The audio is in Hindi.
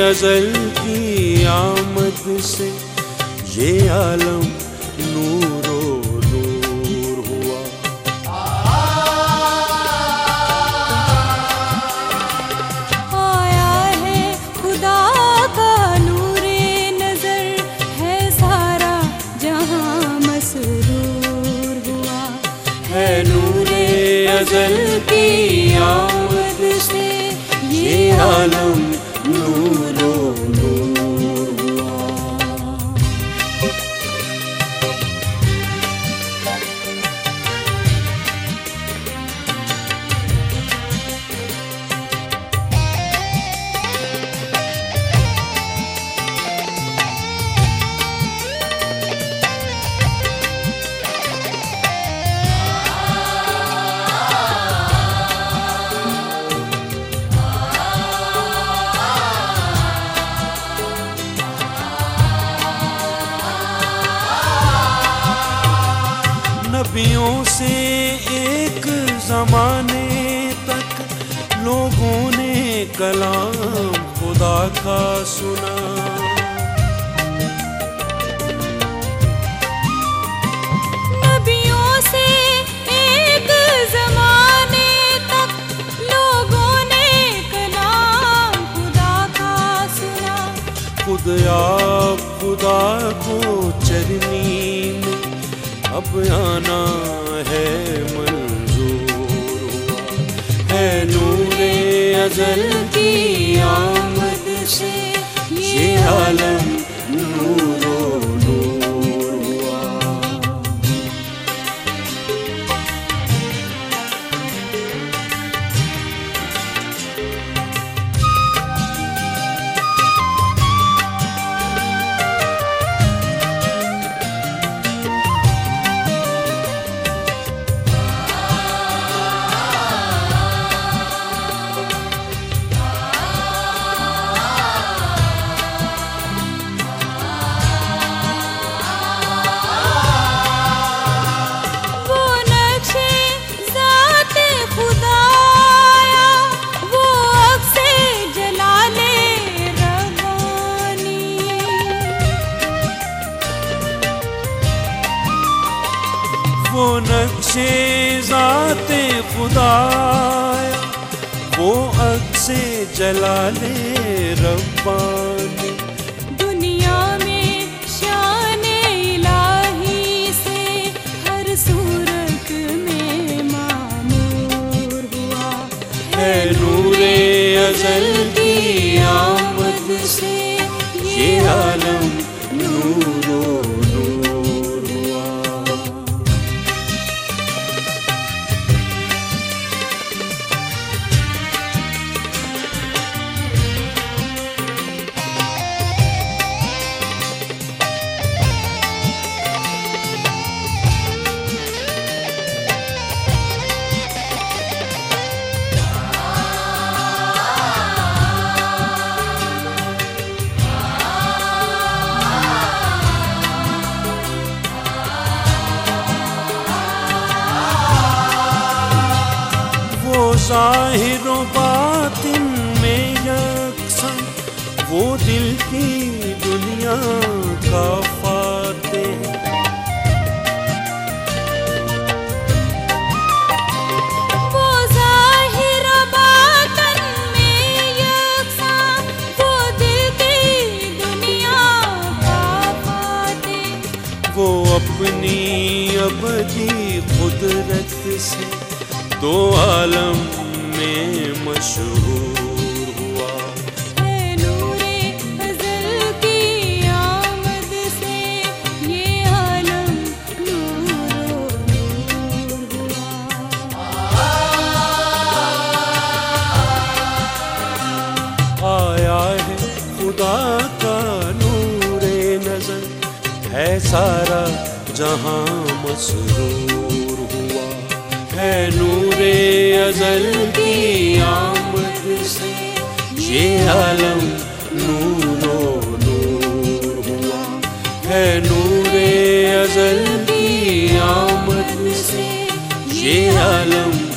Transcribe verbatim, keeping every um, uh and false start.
अज़ल की आमद से ये आलम नूरो नूर हुआ। आया है खुदा का नूरे नजर, है सारा जहां मसरूर हुआ। है नूरे अज़ल की आमद से ये आलम नूरो नूर हुआ। नबियों से एक ज़माने तक लोगों ने कलाम खुदा का सुना। नबियों से एक ज़माने तक लोगों ने कलाम खुदा का सुना। खुद आप खुदा को चरनी में अब आना है मंजूर हुआ। है नूरे अज़ल की आमद से ये आलम नूरो नूर हुआ। वो नक्शे ज़ाते खुदाया, वो अक्से जलाले रब्बानी। दुनिया में शान इलाही से हर सूरत में मामूर हुआ। है नूरे अज़ल की आमद से ये आलम नूरो नूर हुआ। ज़ाहिर व बातिन में यकसन, वो दिल की दुनिया का फातिह। वो ज़ाहिर व बातिन में यकसन, वो दिल की दुनिया का फातिह। वो अपनी अबदी कुदरत से दो आलम में मशहूर हुआ। है नूरे अज़ल की आमद से ये आलम नूरो नूर हुआ। आया है खुदा का नूरे नज़र, है सारा जहां मसरूर हुआ। है नूरे अज़ल की आमद से ये आलम नूरो नूर हुआ। है नूरे अज़ल की आमद से ये आलम